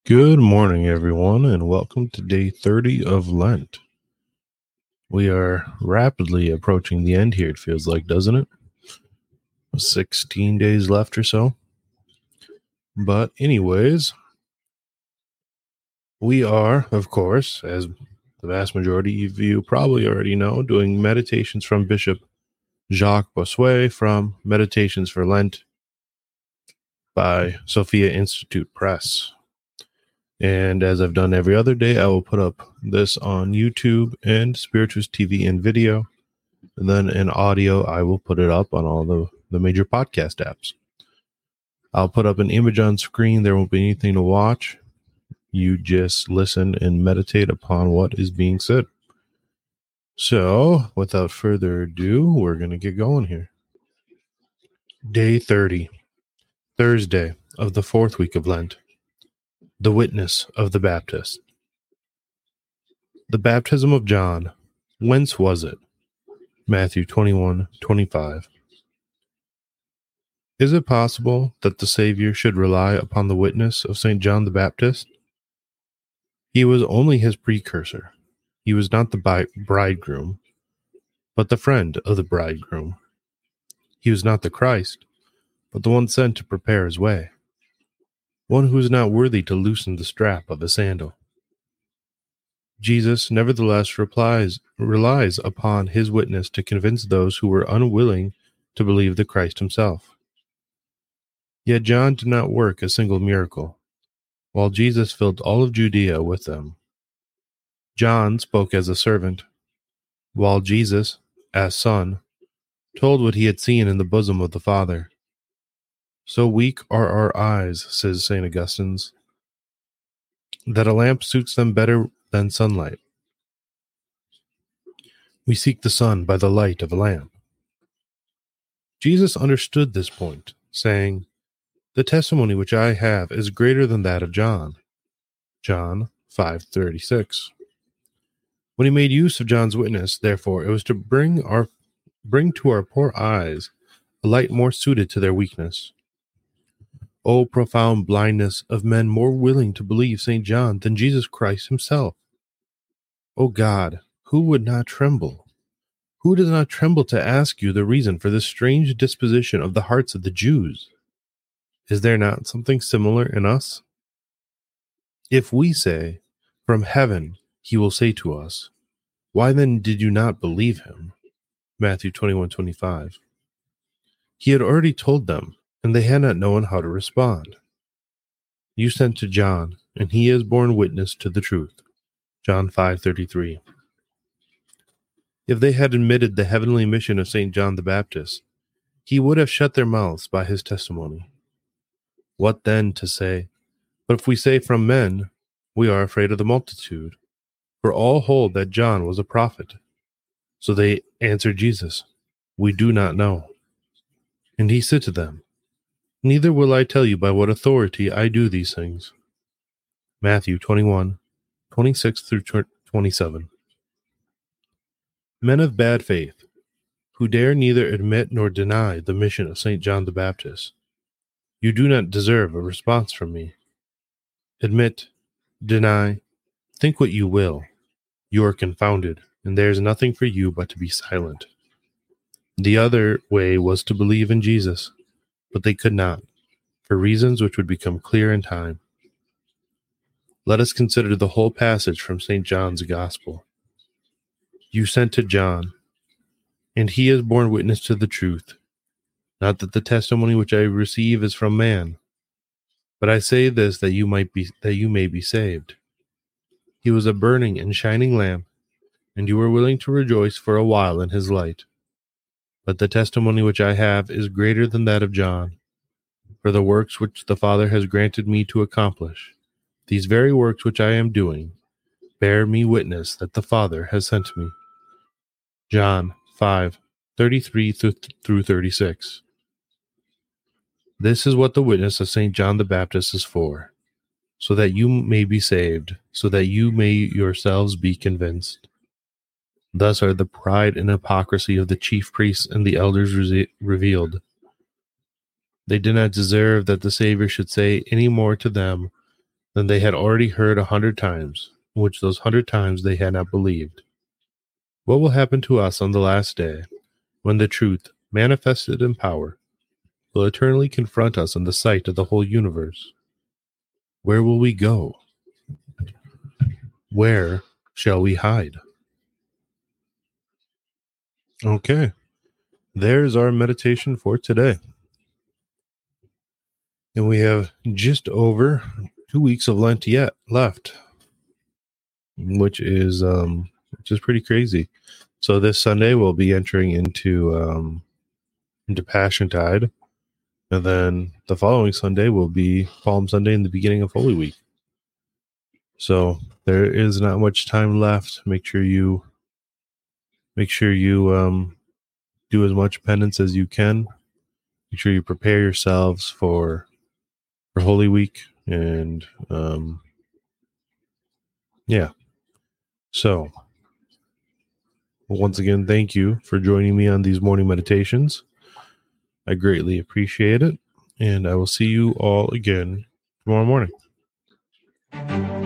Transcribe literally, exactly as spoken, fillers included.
Good morning, everyone, and welcome to day thirty of Lent. We are rapidly approaching the end here, it feels like, doesn't it? sixteen days left or so. But anyways, we are, of course, as the vast majority of you probably already know, doing meditations from Bishop Jacques Bossuet from Meditations for Lent by Sophia Institute Press. And as I've done every other day, I will put up this on YouTube and Spiritus T V and video. And then in audio, I will put it up on all the, the major podcast apps. I'll put up an image on screen. There won't be anything to watch. You just listen and meditate upon what is being said. So, without further ado, we're going to get going here. Day thirty, Thursday of the fourth week of Lent. The witness of the Baptist. The baptism of John, whence was it? Matthew twenty-one twenty-five. Is it possible that the Savior should rely upon the witness of Saint John the Baptist? He was only his precursor. He was not the bridegroom, but the friend of the bridegroom. He was not the Christ, but the one sent to prepare his way. One who is not worthy to loosen the strap of a sandal. Jesus, nevertheless, replies, relies upon his witness to convince those who were unwilling to believe the Christ himself. Yet John did not work a single miracle, while Jesus filled all of Judea with them. John spoke as a servant, while Jesus, as son, told what he had seen in the bosom of the Father. So weak are our eyes, says Saint Augustine, that a lamp suits them better than sunlight. We seek the sun by the light of a lamp. Jesus understood this point, saying, "The testimony which I have is greater than that of John." John five thirty-six. When he made use of John's witness, therefore, it was to bring our bring to our poor eyes a light more suited to their weakness. O profound blindness of men more willing to believe Saint John than Jesus Christ himself! O God, who would not tremble? Who does not tremble to ask you the reason for this strange disposition of the hearts of the Jews? Is there not something similar in us? If we say, "From heaven," he will say to us, "Why then did you not believe him?" Matthew twenty-one twenty-five. He had already told them, and they had not known how to respond. You sent to John, and he has borne witness to the truth. John five thirty-three. If they had admitted the heavenly mission of Saint John the Baptist, he would have shut their mouths by his testimony. What then to say? But if we say from men, we are afraid of the multitude, for all hold that John was a prophet. So they answered Jesus, "We do not know." And he said to them, "Neither will I tell you by what authority I do these things." Matthew twenty-one twenty-six through twenty-seven. Men of bad faith, who dare neither admit nor deny the mission of Saint John the Baptist, you do not deserve a response from me. Admit, deny, think what you will. You are confounded, and there is nothing for you but to be silent. The other way was to believe in Jesus, but they could not, for reasons which would become clear in time. Let us consider the whole passage from Saint John's Gospel. You sent to John, and he has borne witness to the truth, not that the testimony which I receive is from man, but I say this that you might be that you may be saved. He was a burning and shining lamp, and you were willing to rejoice for a while in his light. But the testimony which I have is greater than that of John, for the works which the Father has granted me to accomplish, these very works which I am doing, bear me witness that the Father has sent me. John five thirty-three through thirty-six. This is what the witness of Saint John the Baptist is for, so that you may be saved, so that you may yourselves be convinced. Thus are the pride and hypocrisy of the chief priests and the elders re- revealed. They did not deserve that the Savior should say any more to them than they had already heard a hundred times, which those hundred times they had not believed. What will happen to us on the last day, when the truth, manifested in power, will eternally confront us in the sight of the whole universe? Where will we go? Where shall we hide? Okay, there's our meditation for today. And we have just over two weeks of Lent yet left, which is um, which is pretty crazy. So this Sunday we'll be entering into um, into Passiontide, and then the following Sunday will be Palm Sunday and the beginning of Holy Week. So there is not much time left. Make sure you make sure you um, do as much penance as you can. Make sure you prepare yourselves for for Holy Week, and um, yeah. So once again, thank you for joining me on these morning meditations. I greatly appreciate it, and I will see you all again tomorrow morning.